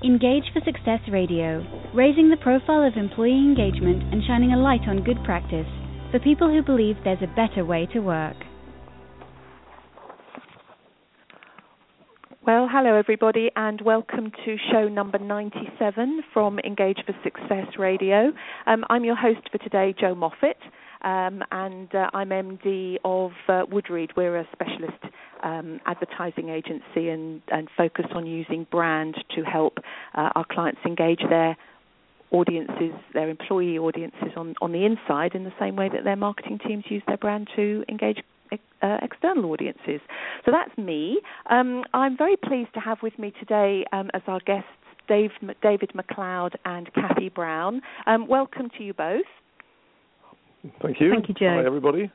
Engage for Success Radio, raising the profile of employee engagement and shining a light on good practice for people who believe there's a better way to work. Well, hello everybody, and welcome to show number 97 from Engage for Success Radio. I'm your host for today, Jo Moffat, and I'm MD of Woodreed. We're a specialist advertising agency and focus on using brand to help our clients engage their audiences, their employee audiences on the inside in the same way that their marketing teams use their brand to engage external audiences. So that's me. I'm very pleased to have with me today as our guests David McLeod and Kathy Brown. Welcome to you both. Thank you. Thank you, Jo. Hi, everybody.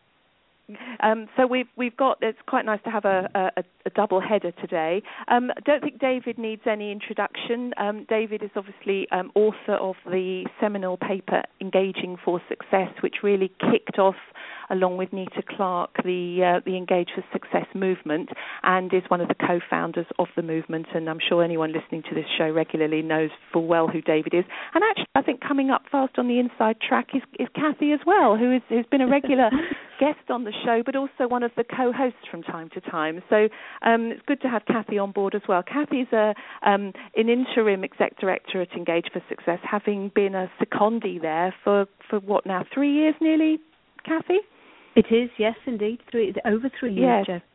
So we've got, it's quite nice to have a double header today. I don't think David needs any introduction. David is obviously author of the seminal paper Engaging for Success, which really kicked off, along with Nita Clark, the Engage for Success movement, and is one of the co-founders of the movement. And I'm sure anyone listening to this show regularly knows full well who David is. And actually, I think coming up fast on the inside track is Kathy as well, who's been a regular guest on the show, but also one of the co-hosts from time to time. So it's good to have Kathy on board as well. Kathy's an interim exec director at Engage for Success, having been a secondee there for what now, 3 years nearly, Kathy? It is, yes, indeed. Over 3 years, yes.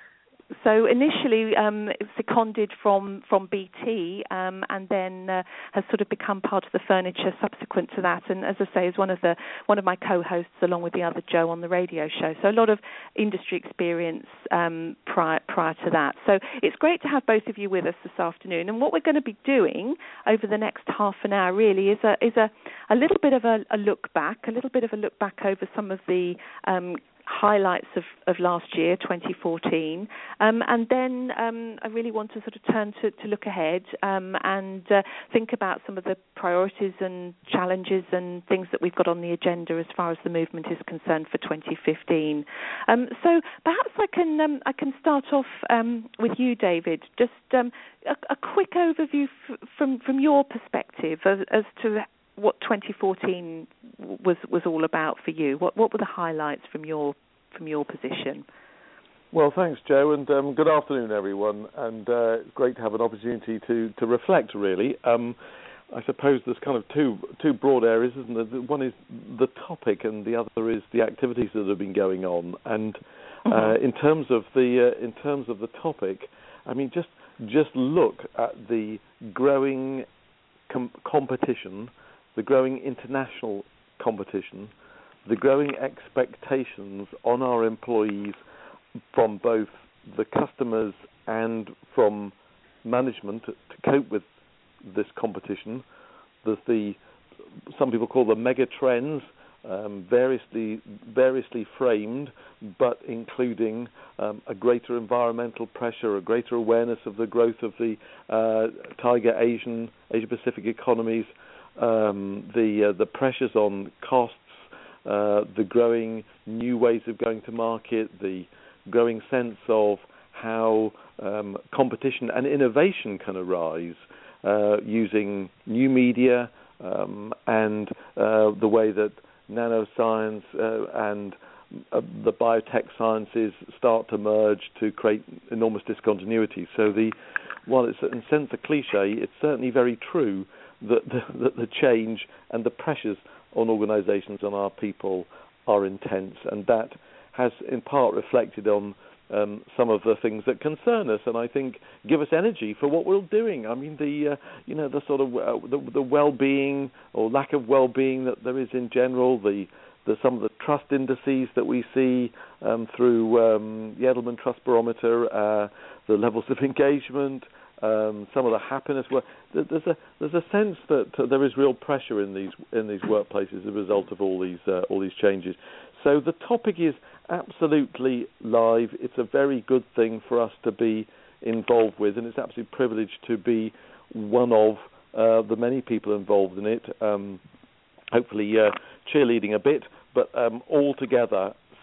So initially seconded from BT and then has sort of become part of the furniture subsequent to that. And as I say, is one of my co-hosts along with the other Jo on the radio show. So a lot of industry experience prior to that. So it's great to have both of you with us this afternoon. And what we're going to be doing over the next half an hour really is a little bit of a look back over some of the highlights of last year, 2014, and then I really want to sort of turn to look ahead and think about some of the priorities and challenges and things that we've got on the agenda as far as the movement is concerned for 2015. So perhaps I can start off with you, David. Just a quick overview from your perspective as to what 2014 was all about for you. What were the highlights from your position? Well, thanks, Jo, and good afternoon, everyone. And it's great to have an opportunity to reflect, really. I suppose there's kind of two broad areas, isn't there? One is the topic, and the other is the activities that have been going on. And in terms of the topic, I mean, just look at the growing competition, the growing international competition, the growing expectations on our employees from both the customers and from management to cope with this competition. There's some people call them mega trends, variously framed, but including a greater environmental pressure, a greater awareness of the growth of the tiger Asia-Pacific economies, the pressures on costs, the growing new ways of going to market, the growing sense of how competition and innovation can arise using new media and the way that nanoscience and the biotech sciences start to merge to create enormous discontinuity. So while it's in a sense a cliche, it's certainly very true that the change and the pressures on organisations, on our people, are intense, and that has in part reflected on some of the things that concern us, and I think give us energy for what we're doing. I mean, the sort of the well-being or lack of well-being that there is in general, some of the trust indices that we see through the Edelman Trust Barometer, the levels of engagement, some of the happiness. There's a sense that there is real pressure in these workplaces as a result of all these changes. So the topic is absolutely live. It's a very good thing for us to be involved with, and it's absolutely privileged to be one of the many people involved in it. Hopefully cheerleading a bit, but all together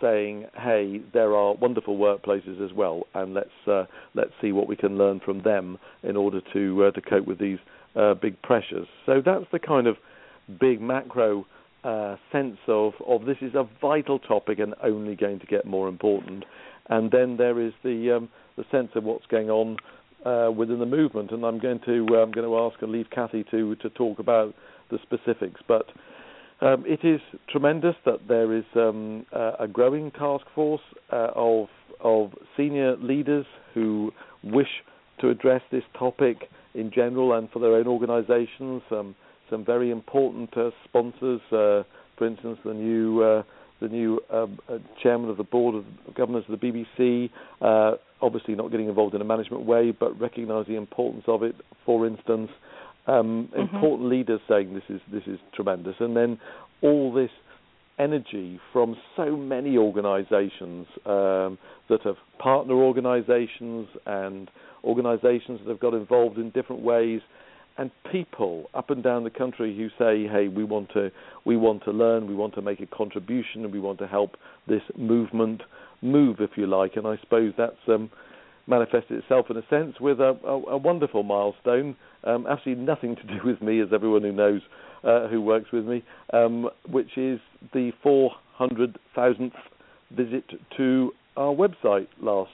saying, hey, there are wonderful workplaces as well, and let's see what we can learn from them in order to cope with these big pressures. So that's the kind of big macro sense of this is a vital topic and only going to get more important. And then there is the sense of what's going on within the movement. And I'm going to ask and leave Kathy to talk about the specifics. But it is tremendous that there is a growing task force of senior leaders who wish to address this topic in general and for their own organisations. Some very important sponsors, for instance, the new chairman of the board of governors of the BBC, obviously not getting involved in a management way, but recognising the importance of it. For instance, important leaders saying this is tremendous, and then all this energy from so many organisations that have partner organisations and organisations that have got involved in different ways, and people up and down the country who say, hey, we want to learn, we want to make a contribution, and we want to help this movement move, if you like. And I suppose that's manifested itself in a sense with a wonderful milestone, absolutely nothing to do with me, as everyone who knows who works with me, which is the 400,000th visit to our website last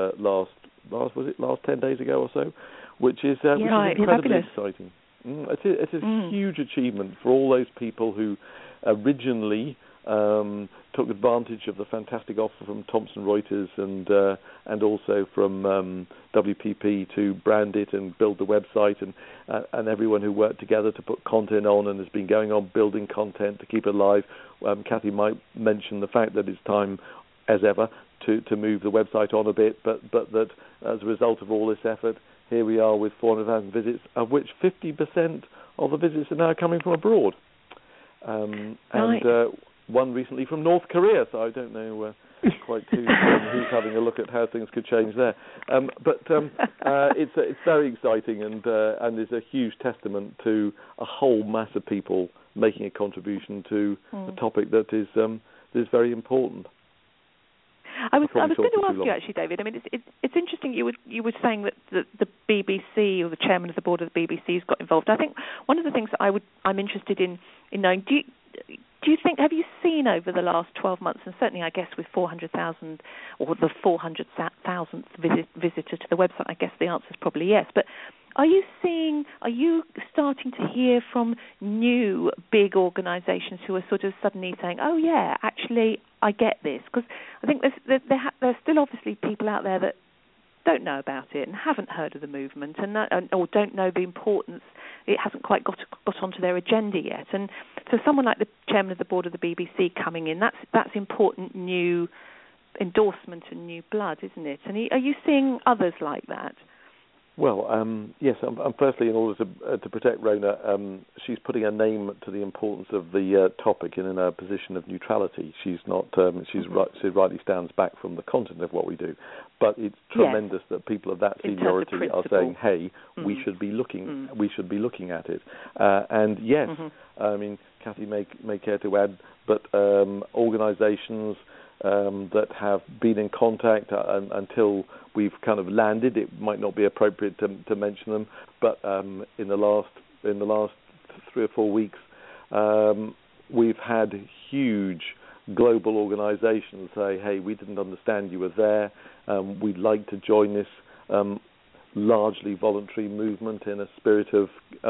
10 days ago or so, which is incredibly exciting. It's a huge achievement for all those people who originally took advantage of the fantastic offer from Thomson Reuters and also from WPP to brand it and build the website, and everyone who worked together to put content on and has been going on building content to keep it alive. Kathy might mention the fact that it's time, as ever, to move the website on a bit, but that as a result of all this effort, here we are with 400,000 visits, of which 50% of the visits are now coming from abroad. And one recently from North Korea, so I don't know quite who's having a look at how things could change there. But it's very exciting and is a huge testament to a whole mass of people making a contribution to a topic that is very important. I was going to ask you actually, David. I mean, it's interesting. You were saying that the BBC or the chairman of the board of the BBC has got involved. I think one of the things that I'm interested in knowing. Do you think, have you seen over the last 12 months, and certainly I guess with 400,000 or the 400,000th visitor to the website, I guess the answer is probably yes. But are you starting to hear from new big organisations who are sort of suddenly saying, oh yeah, actually I get this? Because I think there's still obviously people out there that don't know about it and haven't heard of the movement or don't know the importance. It hasn't quite got onto their agenda yet. And so someone like the chairman of the board of the BBC coming in, that's important new endorsement and new blood, isn't it? And are you seeing others like that? Well, yes. Firstly, in order to protect Rona, she's putting a name to the importance of the topic in a position of neutrality. She's not. She rightly stands back from the content of what we do. But it's tremendous that people of that seniority are saying, "Hey, we should be looking. We should be looking at it." And yes, I mean, Kathy may care to add, but organisations that have been in contact until we've kind of landed. It might not be appropriate to mention them, but in the last 3 or 4 weeks, we've had huge global organisations say, "Hey, we didn't understand you were there. We'd like to join this largely voluntary movement in a spirit of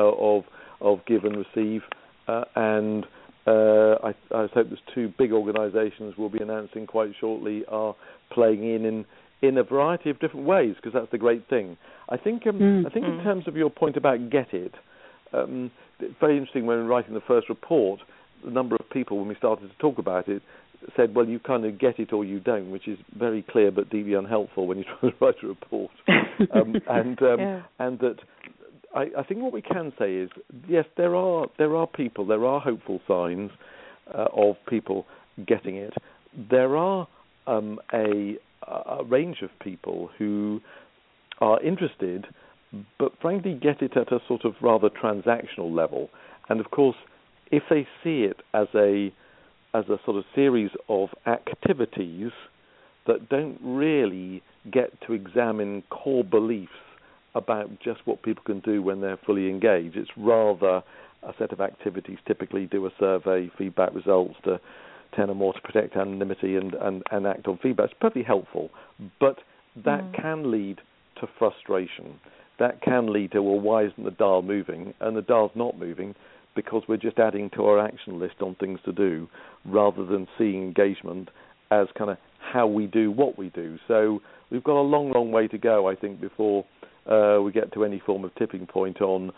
give and receive." And I hope there's 2 big organisations we'll be announcing quite shortly are playing in a variety of different ways, because that's the great thing. I think in terms of your point about Get It, very interesting when writing the first report, the number of people when we started to talk about it said, well, you kind of get it or you don't, which is very clear but deeply unhelpful when you try to write a report. And that I think what we can say is, yes, there are people, there are hopeful signs of people getting it. There are a range of people who are interested, but frankly get it at a sort of rather transactional level. And of course, if they see it as a as a sort of series of activities that don't really get to examine core beliefs about just what people can do when they're fully engaged. It's rather a set of activities, typically do a survey, feedback results to 10 or more to protect anonymity and act on feedback. It's perfectly helpful, but that can lead to frustration. That can lead to, well, why isn't the dial moving? And the dial's not moving because we're just adding to our action list on things to do rather than seeing engagement as kind of how we do what we do. So we've got a long, long way to go, I think, before we get to any form of tipping point on,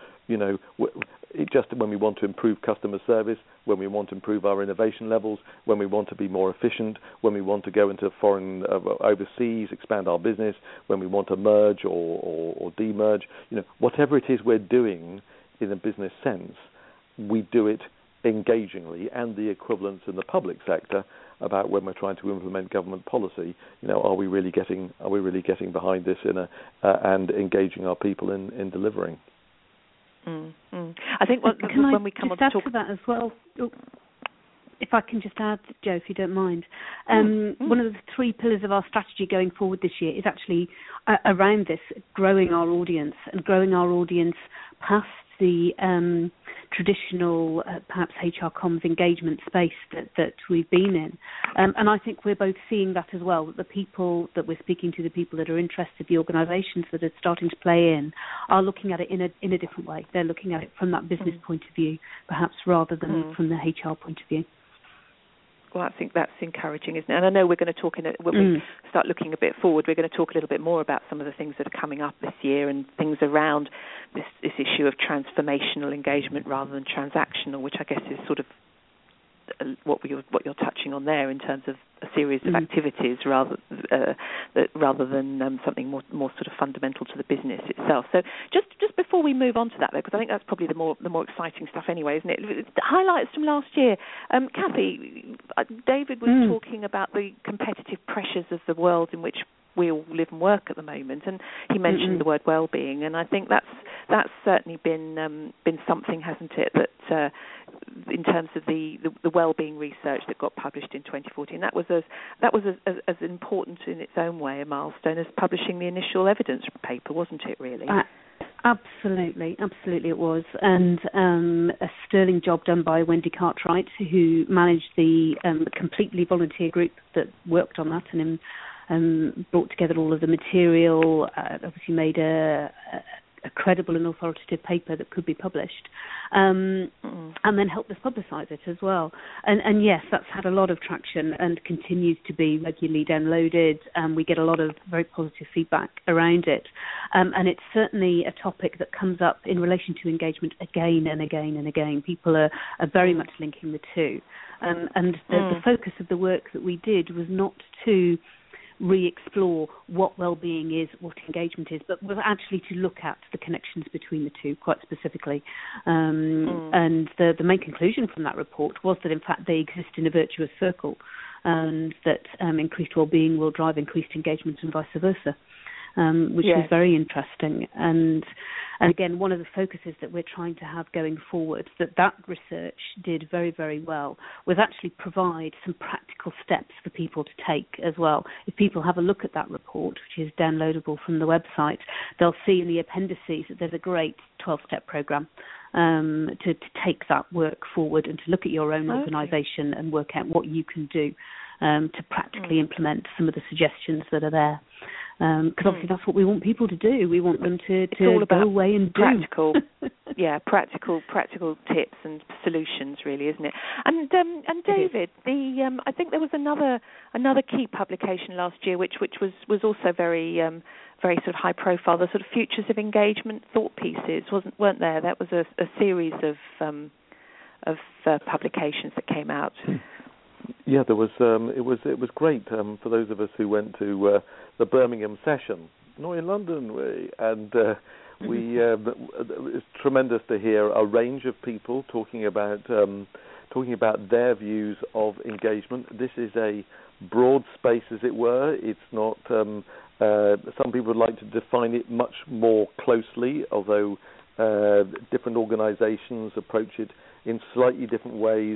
just when we want to improve customer service, when we want to improve our innovation levels, when we want to be more efficient, when we want to go into foreign, overseas, expand our business, when we want to merge or demerge, whatever it is we're doing in a business sense, we do it engagingly, and the equivalence in the public sector about when we're trying to implement government policy. Are we really getting behind this and engaging our people in delivering? I think when we come on to talk to that as well. If I can just add, Joe, if you don't mind, one of the 3 pillars of our strategy going forward this year is actually around this, growing our audience past the traditional, perhaps HR comms engagement space that we've been in. And I think we're both seeing that as well, that the people that we're speaking to, the people that are interested, the organisations that are starting to play in, are looking at it in a different way. They're looking at it from that business point of view, perhaps rather than from the HR point of view. Well, I think that's encouraging, isn't it? And I know we're going to talk when we start looking a bit forward, we're going to talk a little bit more about some of the things that are coming up this year and things around this issue of transformational engagement rather than transactional, which I guess is sort of what you're touching on there in terms of a series of activities rather than something more sort of fundamental to the business itself. So just before we move on to that, though, because I think that's probably the more exciting stuff anyway, isn't it? The highlights from last year. Kathy, David was talking about the competitive pressures of the world in which we all live and work at the moment, and he mentioned the word well-being, and I think that's certainly been something, hasn't it, that in terms of the well-being research that got published in 2014, that was as important in its own way a milestone as publishing the initial evidence paper, wasn't it, really? Absolutely it was, and a sterling job done by Wendy Cartwright, who managed the completely volunteer group that worked on that and brought together all of the material, obviously made a credible and authoritative paper that could be published, and then helped us publicise it as well. And yes, that's had a lot of traction and continues to be regularly downloaded, and we get a lot of very positive feedback around it. And it's certainly a topic that comes up in relation to engagement again and again and again. People are very much linking the two. And the focus of the work that we did was not to re-explore what well-being is, what engagement is, but was actually to look at the connections between the two quite specifically. And the main conclusion from that report was that, in fact, they exist in a virtuous circle, and that increased well-being will drive increased engagement and vice versa, which is very interesting. And again, one of the focuses that we're trying to have going forward, that research did very, very well, was actually provide some practical steps for people to take as well. If people have a look at that report, which is downloadable from the website, they'll see in the appendices that there's a great 12-step program to take that work forward and to look at your own organisation and work out what you can do to practically implement some of the suggestions that are there. Because obviously that's what we want people to do. We want them to all about go away and practical, practical tips and solutions, really, isn't it? And David, I think there was another key publication last year, which was also very very sort of high profile. The sort of futures of engagement thought pieces, weren't there? That was a series of publications that came out. Yeah, there was. It was great for those of us who went to the Birmingham session, not in London, and it's tremendous to hear a range of people talking about their views of engagement. This is a broad space, as it were. It's not. Some people would like to define it much more closely, although different organisations approach it in slightly different ways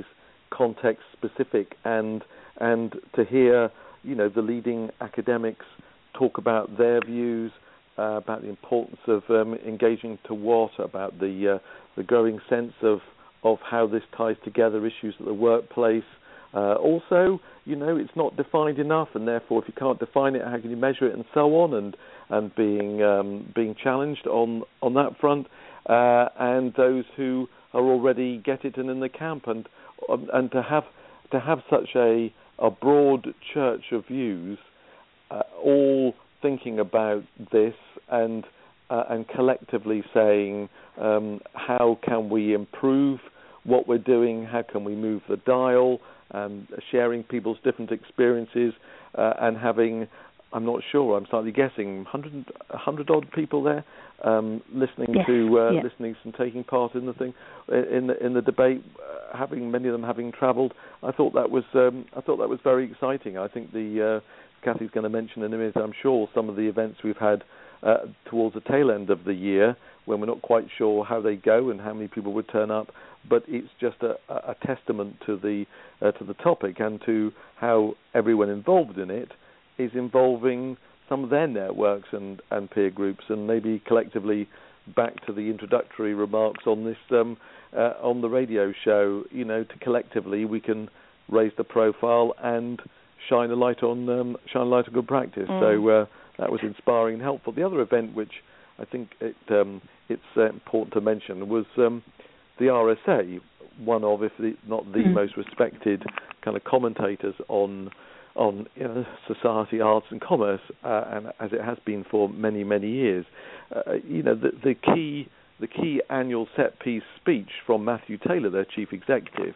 context specific, and to hear, the leading academics talk about their views, about the importance of engaging to what, about the growing sense of how this ties together issues at the workplace. Also, it's not defined enough, and therefore, if you can't define it, how can you measure it, and so on, and being challenged on that front, and those who are already get it and in the camp, and to have such a broad church of views, all thinking about this and collectively saying how can we improve what we're doing, how can we move the dial, and sharing people's different experiences, and having, I'm not sure, I'm slightly guessing, 100 odd people there listening listening and taking part in the thing, in the debate, having many of them having travelled. I thought that was very exciting. I think Kathy's going to mention in a minute, I'm sure, some of the events we've had towards the tail end of the year, when we're not quite sure how they go and how many people would turn up. But it's just a testament to the topic, and to how everyone involved in it is involving some of their networks and peer groups, and maybe collectively, back to the introductory remarks on this on the radio show, to collectively we can raise the profile and shine a light on good practice. So that was inspiring and helpful. The other event, which I think it's important to mention, was the RSA, one of, if not the most respected kind of commentators on society, arts and commerce, and as it has been for many, many years. The key annual set piece speech from Matthew Taylor, their chief executive,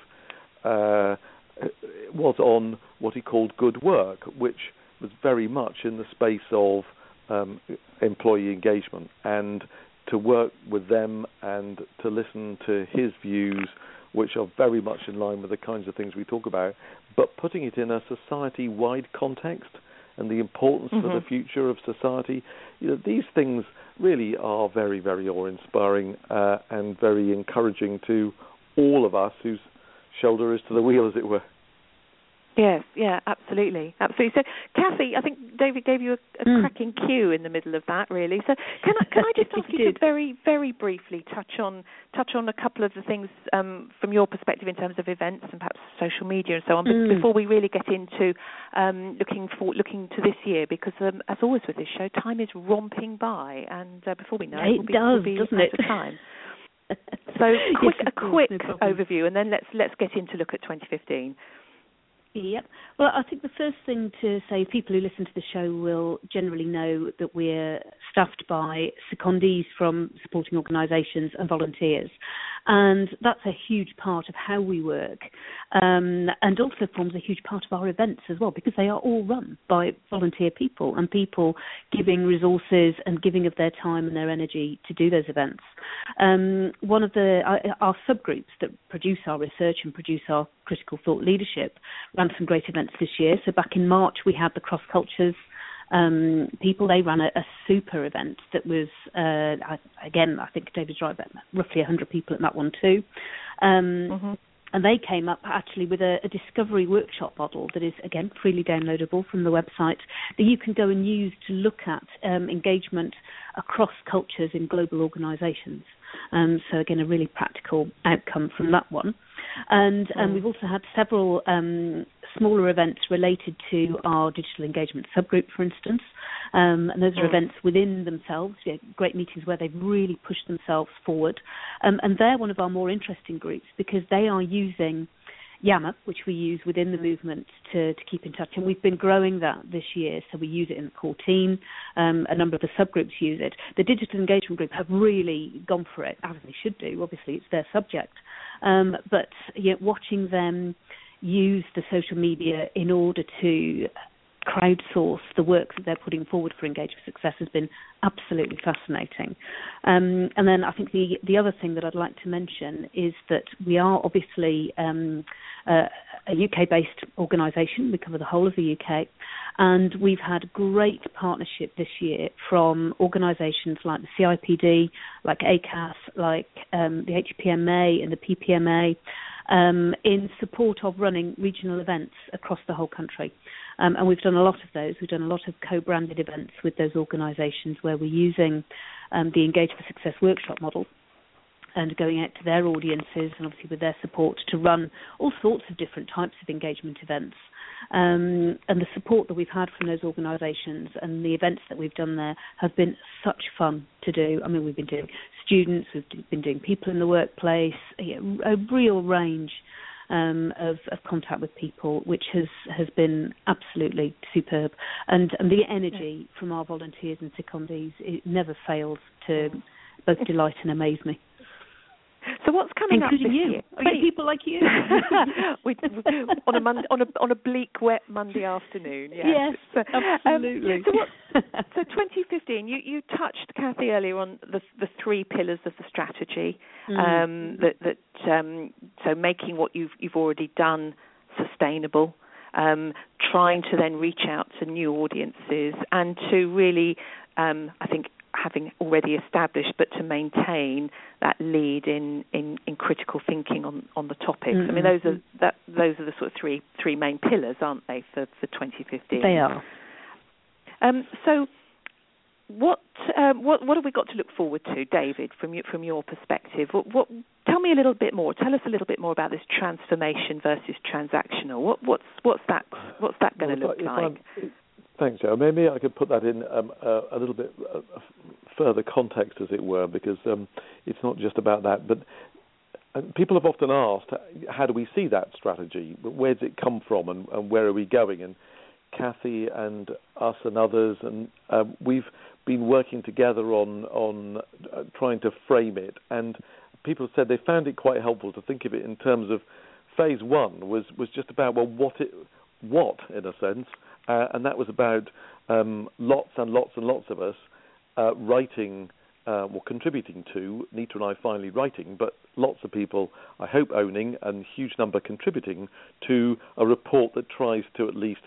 was on what he called good work, which was very much in the space of employee engagement, and to work with them and to listen to his views, which are very much in line with the kinds of things we talk about, but putting it in a society-wide context and the importance for the future of society. These things really are very, very awe-inspiring and very encouraging to all of us whose shoulder is to the wheel, as it were. Yes, yeah, absolutely. So, Kathy, I think David gave you a cracking cue in the middle of that, really. So, can I just ask you to very, very briefly touch on a couple of the things from your perspective in terms of events and perhaps social media and so on, before we really get into looking to this year, because as always with this show, time is romping by, and before we know it, we'll be out of time. So, a quick overview, and then let's get into look at 2015. Yep. Well, I think the first thing to say, people who listen to the show will generally know that we're staffed by secondees from supporting organisations and volunteers. And that's a huge part of how we work, and also forms a huge part of our events as well, because they are all run by volunteer people and people giving resources and giving of their time and their energy to do those events. One of our subgroups that produce our research and produce our critical thought leadership ran some great events this year. So back in March, we had the Cross Cultures people. They ran a super event that was, again, I think David's right, about roughly 100 people at that one too. And they came up actually with a discovery workshop model that is, again, freely downloadable from the website, that you can go and use to look at engagement across cultures in global organisations. So, again, a really practical outcome from that one. And we've also had several smaller events related to our digital engagement subgroup, for instance. And those are events within themselves, great meetings where they've really pushed themselves forward. And they're one of our more interesting groups because they are using Yammer, which we use within the movement to keep in touch. And we've been growing that this year, so we use it in the core team. A number of the subgroups use it. The digital engagement group have really gone for it, as they should do. Obviously, it's their subject. But watching them use the social media in order to crowdsource the work that they're putting forward for Engage for Success has been absolutely fascinating. And then I think the other thing that I'd like to mention is that we are obviously a UK-based organisation. We cover the whole of the UK, and we've had great partnership this year from organisations like the CIPD, like ACAS, like the HPMA and the PPMA, in support of running regional events across the whole country. And we've done a lot of those. We've done a lot of co-branded events with those organisations where we're using the Engage for Success workshop model and going out to their audiences and obviously with their support to run all sorts of different types of engagement events. And the support that we've had from those organisations and the events that we've done there have been such fun to do. I mean, we've been doing students, we've been doing people in the workplace, a real range of contact with people, which has been absolutely superb. And the energy from our volunteers and secondees, it never fails to both delight and amaze me. So what's coming including up this you. year? People like you. on a bleak, wet Monday afternoon. Yes, absolutely. So 2015, you touched, Kathy, earlier on the three pillars of the strategy. So making what you've already done sustainable, trying to then reach out to new audiences, and to really, I think, having already established, but to maintain that lead in critical thinking on the topics. I mean, those are the sort of three main pillars, aren't they, for 2015? They are. So, what have we got to look forward to, David, from your perspective? Tell me a little bit more. Tell us a little bit more about this transformation versus transactional. What's that going to look like? Thanks, Joe. Maybe I could put that in a little bit further context, as it were, because it's not just about that. But people have often asked, how do we see that strategy? Where does it come from, and where are we going? And Kathy and us and others, and we've been working together on trying to frame it. And people said they found it quite helpful to think of it in terms of phase one was just about, well, what in a sense. And that was about lots and lots and lots of us writing or contributing to, Nita and I finally writing, but lots of people, I hope, owning, and huge number contributing to a report that tries to at least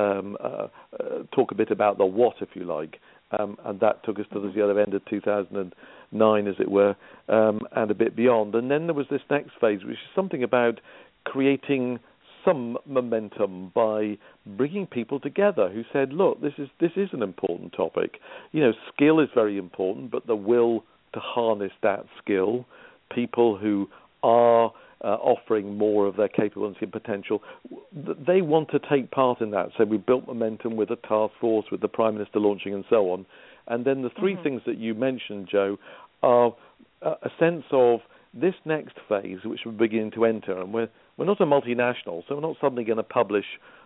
talk a bit about the what, if you like. And that took us to the other end of 2009, as it were, and a bit beyond. And then there was this next phase, which is something about creating some momentum by bringing people together who said, look, this is an important topic. You know, skill is very important, but the will to harness that skill, people who are offering more of their capability and potential, they want to take part in that. So we built momentum with a task force, with the Prime Minister launching and so on. And then the three things that you mentioned, Joe, are a sense of this next phase, which we're beginning to enter, and we're not a multinational, so we're not suddenly going to publish,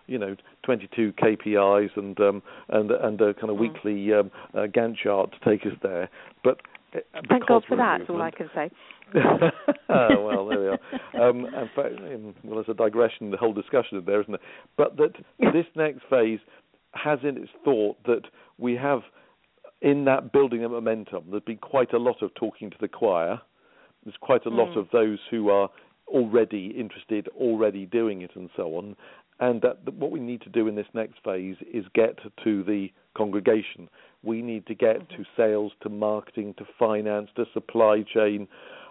22 KPIs and a kind of weekly Gantt chart to take us there. But thank God for that. That's all I can say. Well, there we are. In fact, there's a digression, the whole discussion there, isn't it? But that this next phase has in its thought that we have, in that building of momentum, there's been quite a lot of talking to the choir. There's quite a lot of those who are already interested, already doing it, and so on. And that what we need to do in this next phase is get to the congregation. We need to get to sales, to marketing, to finance, to supply chain,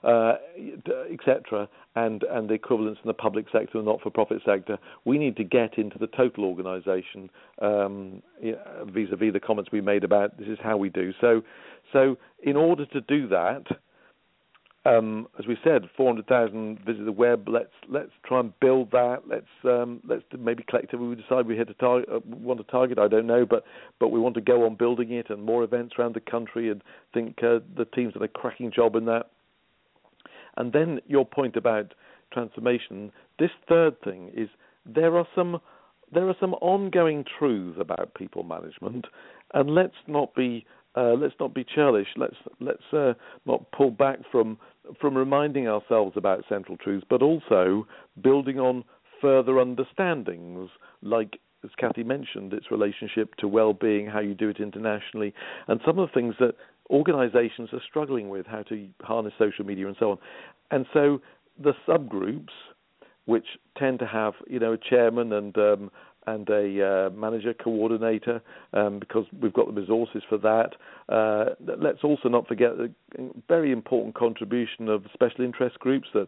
etc., and the equivalents in the public sector and not-for-profit sector. We need to get into the total organisation, vis-a-vis the comments we made about this is how we do. So in order to do that, as we said, 400,000 visit the web. Let's try and build that. Let's maybe collectively we decide we want to target. I don't know, but we want to go on building it and more events around the country. And think the team's done a cracking job in that. And then your point about transformation. This third thing is there are some ongoing truths about people management, and let's not be churlish. Let's not pull back from reminding ourselves about central truths, but also building on further understandings, like, as Kathy mentioned, its relationship to well-being, how you do it internationally, and some of the things that organisations are struggling with, how to harness social media and so on. And so the subgroups, which tend to have, a chairman and a manager coordinator, because we've got the resources for that. Let's also not forget the very important contribution of special interest groups that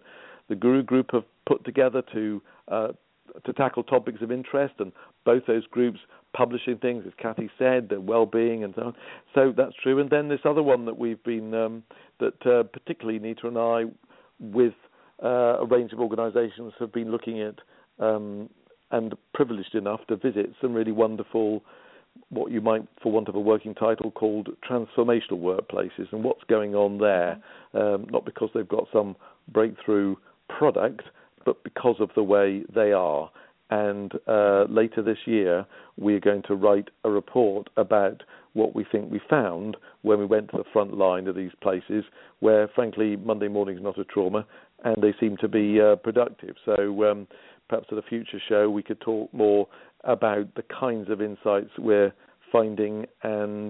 the Guru Group have put together to tackle topics of interest, and both those groups publishing things, as Kathy said, their well-being and so on. So that's true. And then this other one that we've been, particularly Nita and I, with a range of organisations, have been looking at and privileged enough to visit some really wonderful, what you might, for want of a working title, called transformational workplaces, and what's going on there, not because they've got some breakthrough product, but because of the way they are. And later this year, we're going to write a report about what we think we found when we went to the front line of these places where, frankly, Monday morning is not a trauma, and they seem to be productive. So perhaps at a future show we could talk more about the kinds of insights we're finding and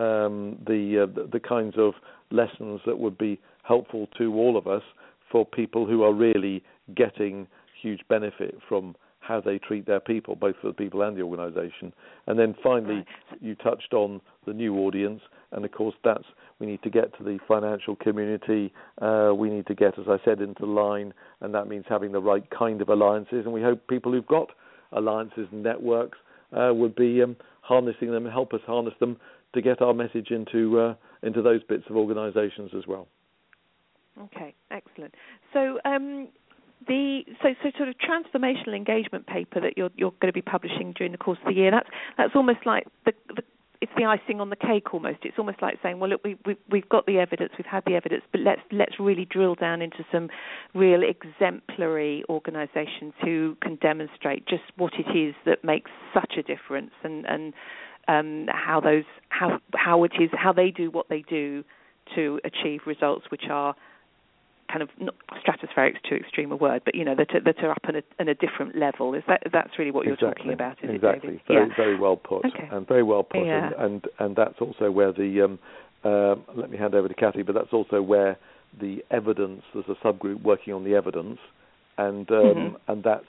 the kinds of lessons that would be helpful to all of us for people who are really getting huge benefit from how they treat their people, both for the people and the organisation. And then finally, you touched on the new audience, and of course we need to get to the financial community, we need to get, as I said, into line, and that means having the right kind of alliances, and we hope people who've got alliances and networks would be harnessing them and help us harness them to get our message into those bits of organisations as well. Okay, excellent. So the sort of transformational engagement paper that you're going to be publishing during the course of the year, that's almost like it's the icing on the cake almost. It's almost like saying, well, look, we've got the evidence, we've had the evidence, but let's really drill down into some real exemplary organisations who can demonstrate just what it is that makes such a difference, and how they do what they do to achieve results which are kind of, not stratospheric is too extreme a word, but that are up in a different level. That's really what you're talking about, is exactly. it, David? Very well put, okay. And very well put, yeah. and that's also where the let me hand over to Kathy, but that's also where the evidence, there's a subgroup working on the evidence, and that's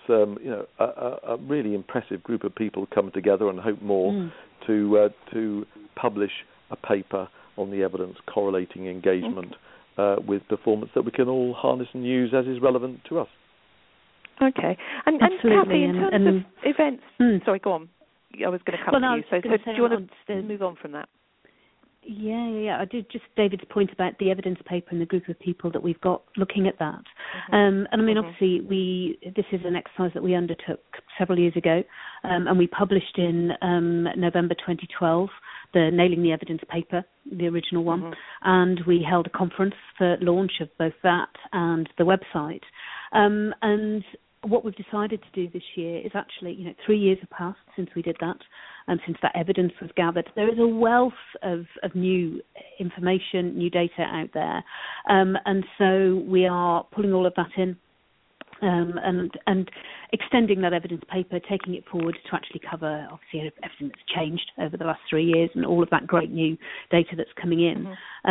a really impressive group of people come together, and hope more to publish a paper on the evidence correlating engagement with performance that we can all harness and use as is relevant to us. Okay. And Kathy, in terms of events... Sorry, go on. I was going to come to you. So do you want to move on from that? Yeah. I did just David's point about the evidence paper and the group of people that we've got looking at that. And I mean, obviously, this is an exercise that we undertook several years ago, and we published in November 2012 the Nailing the Evidence paper, the original one, and we held a conference for launch of both that and the website. And what we've decided to do this year is actually, 3 years have passed since we did that, and since that evidence was gathered. There is a wealth of new information, new data out there, and so we are pulling all of that in. And extending that evidence paper, taking it forward to actually cover, obviously, everything that's changed over the last 3 years and all of that great new data that's coming in.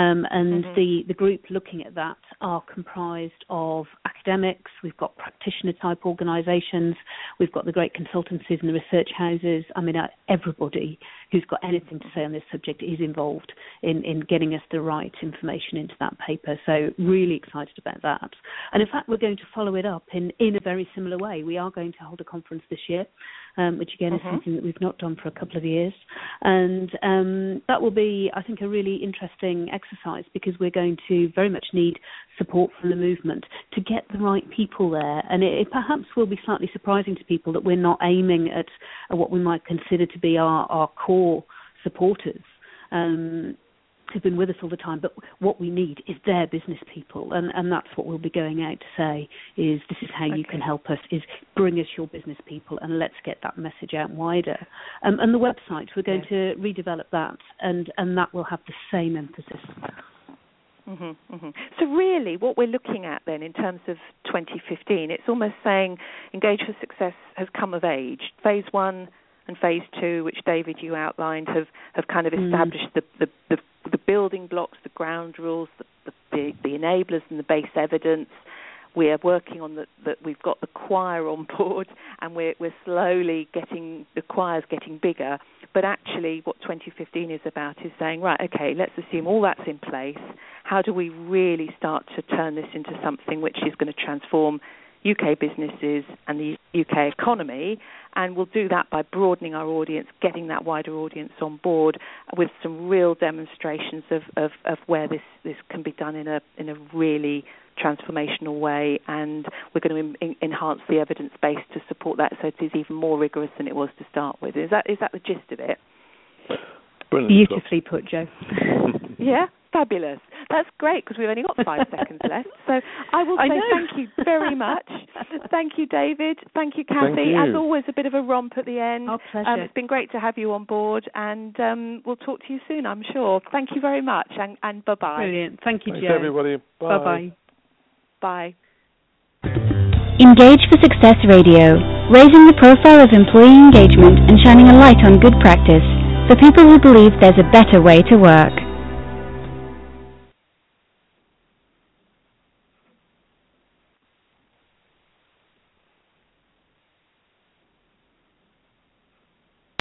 The group looking at that are comprised of academics, we've got practitioner-type organisations, we've got the great consultancies and the research houses. I mean, everybody who's got anything to say on this subject is involved in getting us the right information into that paper. So really excited about that. And in fact, we're going to follow it up in a very similar way. We are going to hold a conference this year, which again is something that we've not done for a couple of years. And that will be, I think, a really interesting exercise, because we're going to very much need support from the movement to get the right people there. And it perhaps will be slightly surprising to people that we're not aiming at what we might consider to be our core supporters, who've been with us all the time, but what we need is their business people, and that's what we'll be going out to say, is this is how you can help us, is bring us your business people, and let's get that message out wider. And the website, we're going to redevelop that, and that will have the same emphasis. So really what we're looking at then in terms of 2015, it's almost saying Engage for Success has come of age. Phase 1 and Phase 2, which David, you outlined, have kind of established the building blocks, the ground rules, the enablers and the base evidence. We are working on that. We've got the choir on board, and we're slowly getting the choir's getting bigger. But actually what 2015 is about is saying, right, okay, let's assume all that's in place. How do we really start to turn this into something which is going to transform UK businesses and the UK economy? And we'll do that by broadening our audience, getting that wider audience on board with some real demonstrations of where this can be done in a really transformational way. And we're going to enhance the evidence base to support that, so it is even more rigorous than it was to start with. Is that the gist of it? Brilliant. Beautifully put, Jo. Yeah, fabulous. That's great, because we've only got 5 seconds left. So I will say thank you very much. Thank you, David. Thank you, Kathy. Thank you. As always, a bit of a romp at the end. Our pleasure. It's been great to have you on board, and we'll talk to you soon, I'm sure. Thank you very much, and bye-bye. Brilliant. Thank you, Thanks, Jo. everybody. Bye. Bye-bye. Bye. Engage for Success Radio, raising the profile of employee engagement and shining a light on good practice for people who believe there's a better way to work.